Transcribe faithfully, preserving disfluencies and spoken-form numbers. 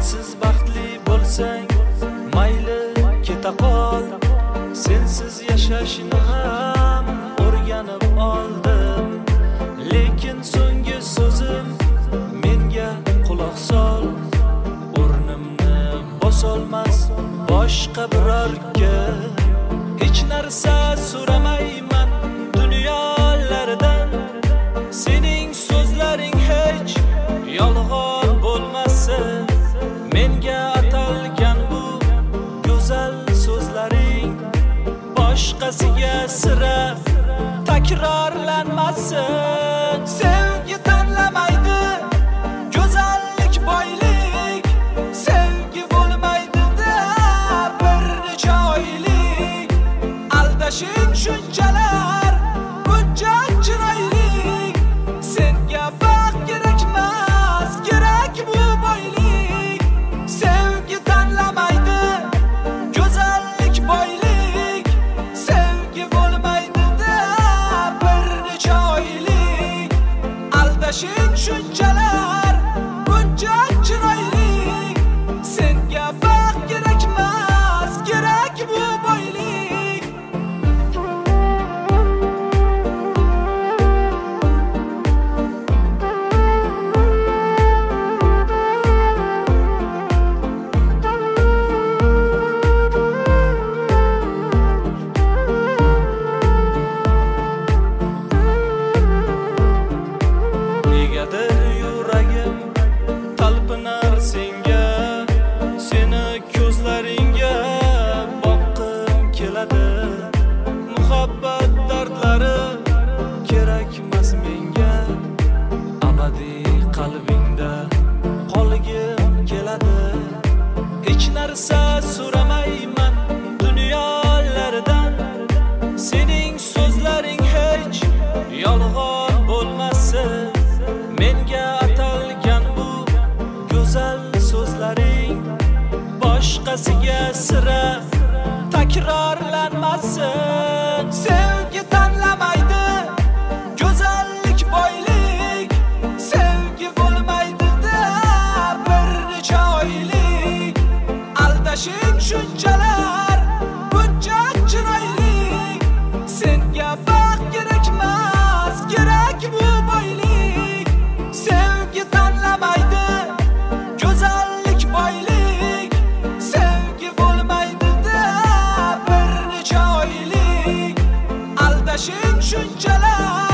Sensiz baxtli bo'lsang mayli keta qol. Sensiz yashashni ham o'rganib oldim. Lekin so'nggi so'zim menga quloq sol. O'rnimni bosolmas boshqa birorga. Hech narsa so'ramayman dunyolardan. Sening so'zlaring hech yolg'on bo'lmasin. Menga atalgan bu go'zal so'zlaring boshqasiga sira takrorlanmasin. Sevgi tanlamaydi go'zallik boylik. Sevgi bo'lmaydi-da bir necha oylik. Aldashing shunchalar buncha chiroylik. Senga vaqt kerakmas, kerak bu boylik. Sevgi tanlamaydi go'zallik boylik. Sevgi bo'lmaydi-da bir necha oylik. Aldashing shunchalar buncha chiroylik. Senga vaqt kerakmas, kerak bu boylik. Negadir yuragim talpinar senga. Seni ko'zlaringga boqqim keladi. Muhabbat dardlari kerakmas menga. Abadiy qalbingda qolgim keladi. Hech narsa so'ramayman dunyolardan. Sening so'zlaring hech yolg'on bo'lmasin. Menga atalgan bu go'zal so'zlaring boshqasiga sira takrorlanmasin. Sevgi tanlamaydi go'zallik boylik. Sevgi bo'lmaydi-da bir necha oylik. Aldashing shunchalar buncha chiroylik. Senga vaqt kerakmas, kerak bu boylik. Sevgi tanlamaydi go'zallik boylik. Sevgi bo'lmaydi-da bir necha oylik. Aldashing shunchalar